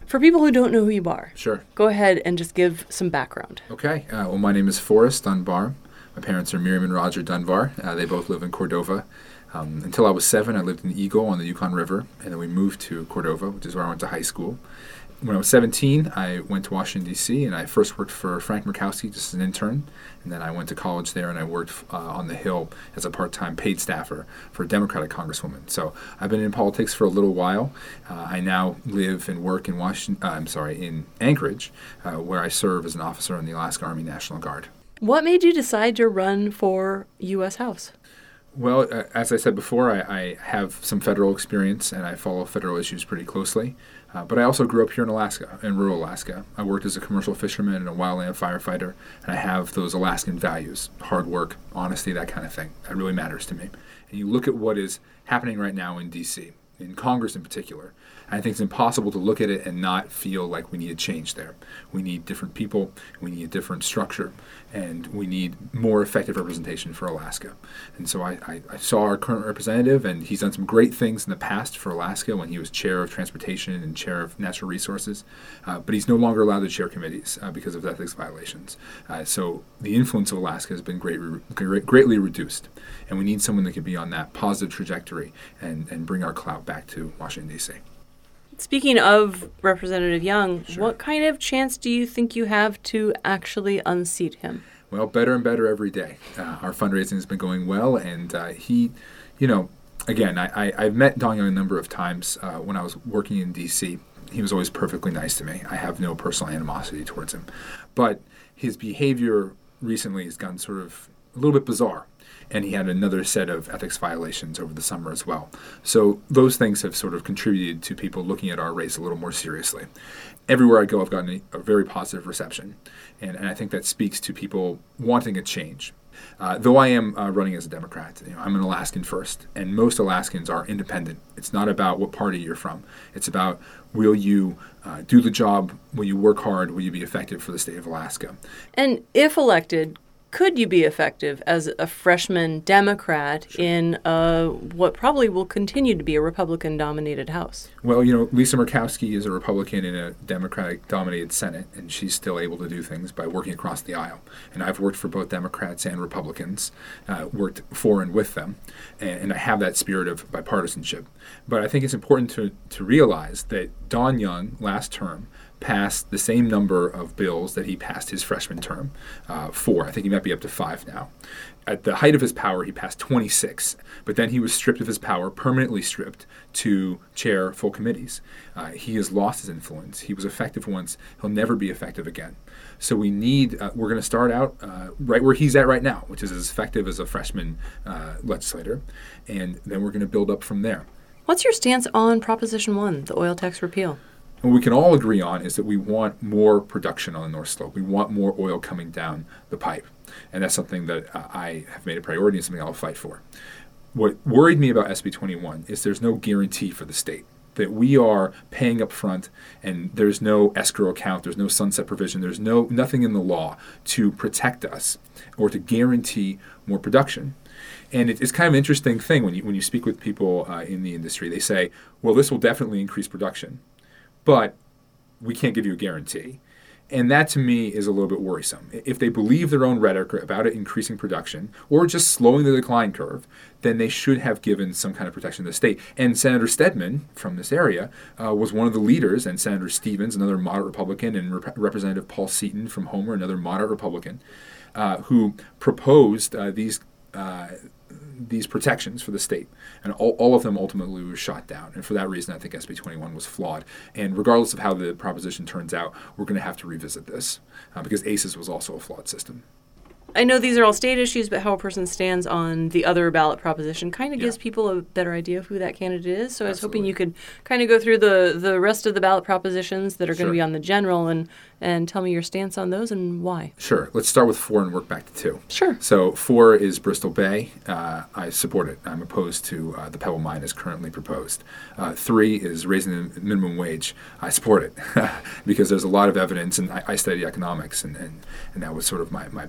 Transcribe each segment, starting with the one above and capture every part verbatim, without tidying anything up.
For people who don't know who you are, Sure. go ahead and just give some background. Okay. Uh, well, my name is Forrest Dunbar. My parents are Miriam and Roger Dunbar. Uh, they both live in Cordova. Um, until I was seven, I lived in Eagle on the Yukon River, and then we moved to Cordova, which is where I went to high school. When I was seventeen, I went to Washington, D C, and I first worked for Frank Murkowski just as an intern. And then I went to college there, and I worked uh, on the Hill as a part-time paid staffer for a Democratic congresswoman. So I've been in politics for a little while. Uh, I now live and work in Washington. Uh, I'm sorry, in Anchorage, uh, where I serve as an officer in the Alaska Army National Guard. What made you decide to run for U S House? Well, uh, as I said before, I, I have some federal experience, and I follow federal issues pretty closely. Uh, but I also grew up here in Alaska, in rural Alaska. I worked as a commercial fisherman and a wildland firefighter, and I have those Alaskan values, hard work, honesty, that kind of thing. That really matters to me. And you look at what is happening right now in D C, in Congress in particular, and I think it's impossible to look at it and not feel like we need a change there. We need different people, we need a different structure, and we need more effective representation for Alaska. And so I, I, I saw our current representative, and he's done some great things in the past for Alaska when he was chair of transportation and chair of natural resources, uh, but he's no longer allowed to chair committees uh, because of ethics violations. Uh, so the influence of Alaska has been great, great, greatly reduced, and we need someone that can be on that positive trajectory and, and bring our clout back to Washington, D C. Speaking of Representative Young, Sure. What kind of chance do you think you have to actually unseat him? Well, better and better every day. Uh, our fundraising has been going well, and uh, he, you know, again, I, I, I've met Don Young a number of times uh, when I was working in D C. He was always perfectly nice to me. I have no personal animosity towards him. But his behavior recently has gotten sort of a little bit bizarre. And he had another set of ethics violations over the summer as well. So those things have sort of contributed to people looking at our race a little more seriously. Everywhere I go, I've gotten a, a very positive reception, and, and I think that speaks to people wanting a change. Uh, though I am uh, running as a Democrat, you know, I'm an Alaskan first, and most Alaskans are independent. It's not about what party you're from. It's about, will you uh, do the job, will you work hard, will you be effective for the state of Alaska? And if elected, could you be effective as a freshman Democrat Sure. in uh, what probably will continue to be a Republican-dominated House? Well, you know, Lisa Murkowski is a Republican in a Democratic-dominated Senate, and she's still able to do things by working across the aisle. And I've worked for both Democrats and Republicans, uh, worked for and with them, and, and I have that spirit of bipartisanship. But I think it's important to, to realize that Don Young, last term, passed the same number of bills that he passed his freshman term, uh, four. I think he might be up to five now. At the height of his power, he passed twenty-six, but then he was stripped of his power, permanently stripped, to chair full committees. Uh, he has lost his influence. He was effective once. He'll never be effective again. So we need, uh, we're going to start out uh, right where he's at right now, which is as effective as a freshman uh, legislator, and then we're going to build up from there. What's your stance on Proposition one, the oil tax repeal? What we can all agree on is that we want more production on the North Slope. We want more oil coming down the pipe. And that's something that uh, I have made a priority and something I'll fight for. What worried me about S B twenty-one is there's no guarantee for the state, that we are paying up front and there's no escrow account, there's no sunset provision, there's no nothing in the law to protect us or to guarantee more production. And it, it's kind of an interesting thing when you, when you speak with people uh, in the industry. They say, well, this will definitely increase production, but we can't give you a guarantee. And that, to me, is a little bit worrisome. If they believe their own rhetoric about it increasing production or just slowing the decline curve, then they should have given some kind of protection to the state. And Senator Stedman from this area uh, was one of the leaders, and Senator Stevens, another moderate Republican, and Rep- Representative Paul Seaton from Homer, another moderate Republican, uh, who proposed uh, these uh, these protections for the state. And all, all of them ultimately were shot down. And for that reason, I think S B twenty-one was flawed. And regardless of how the proposition turns out, we're going to have to revisit this uh, because A C E S was also a flawed system. I know these are all state issues, but how a person stands on the other ballot proposition kind of Yeah. gives people a better idea of who that candidate is. So I was Absolutely. hoping you could kind of go through the, the rest of the ballot propositions that are going Sure. to be on the general and, and tell me your stance on those and why. Sure. Let's start with four and work back to two. Sure. So four is Bristol Bay. Uh, I support it. I'm opposed to uh, the Pebble Mine as currently proposed. Uh, three is raising the minimum wage. I support it because there's a lot of evidence, and I, I study economics, and, and, and that was sort of my, my background.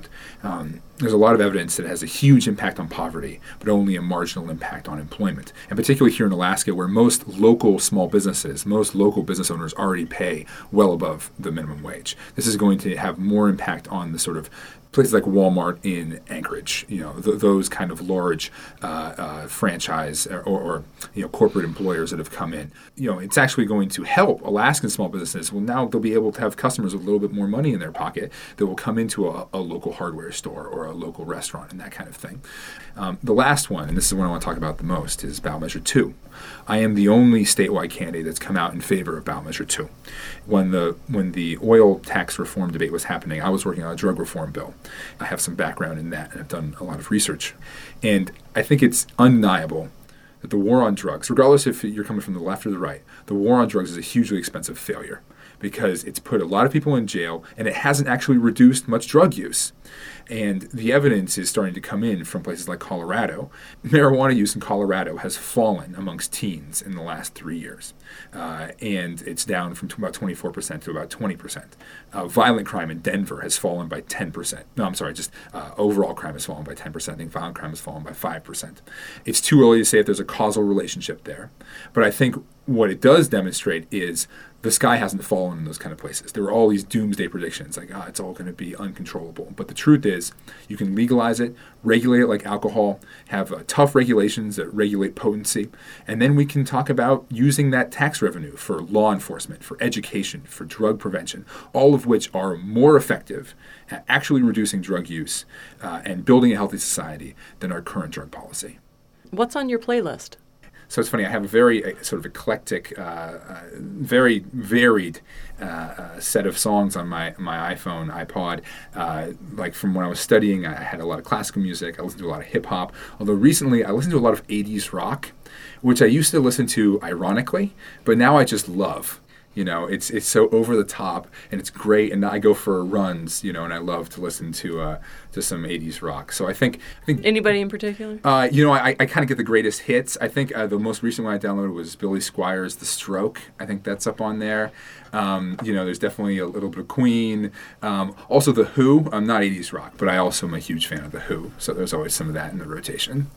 found. Um, there's a lot of evidence that it has a huge impact on poverty, but only a marginal impact on employment. And particularly here in Alaska, where most local small businesses, most local business owners already pay well above the minimum wage. This is going to have more impact on the sort of places like Walmart in Anchorage, you know, th- those kind of large uh, uh, franchise or, or you know corporate employers that have come in. You know, it's actually going to help Alaskan small businesses. Well, now they'll be able to have customers with a little bit more money in their pocket that will come into a, a local hardware store or a local restaurant and that kind of thing. Um, the last one, and this is what I want to talk about the most, is ballot measure two. I am the only statewide candidate that's come out in favor of ballot measure two. When the when the oil tax reform debate was happening, I was working on a drug reform bill. I have some background in that, and I've done a lot of research. And I think it's undeniable that the war on drugs, regardless if you're coming from the left or the right, the war on drugs is a hugely expensive failure because it's put a lot of people in jail, and it hasn't actually reduced much drug use. And the evidence is starting to come in from places like Colorado. Marijuana use in Colorado has fallen amongst teens in the last three years. Uh, and it's down from about twenty-four percent to about twenty percent. Uh, violent crime in Denver has fallen by ten percent. No, I'm sorry, just uh, overall crime has fallen by ten percent. I think violent crime has fallen by five percent. It's too early to say if there's a causal relationship there. But I think what it does demonstrate is the sky hasn't fallen in those kind of places. There were all these doomsday predictions, like, ah, it's all going to be uncontrollable. But the truth is, you can legalize it, regulate it like alcohol, have uh, tough regulations that regulate potency, and then we can talk about using that tax revenue for law enforcement, for education, for drug prevention, all of which are more effective at actually reducing drug use uh, and building a healthy society than our current drug policy. What's on your playlist? So it's funny, I have a very uh, sort of eclectic, uh, uh, very varied uh, uh, set of songs on my, my iPhone, iPod. Uh, like from when I was studying, I had a lot of classical music. I listened to a lot of hip-hop. Although recently, I listened to a lot of eighties rock, which I used to listen to ironically, but now I just love. You know, it's it's so over the top, and it's great. And I go for runs, you know, and I love to listen to uh, to some eighties rock. So I think, I think anybody in particular? Uh, you know, I, I kind of get the greatest hits. I think uh, the most recent one I downloaded was Billy Squires' "The Stroke." I think that's up on there. Um, you know, there's definitely a little bit of Queen. Um, also, The Who. I'm not eighties rock, but I also am a huge fan of The Who. So there's always some of that in the rotation.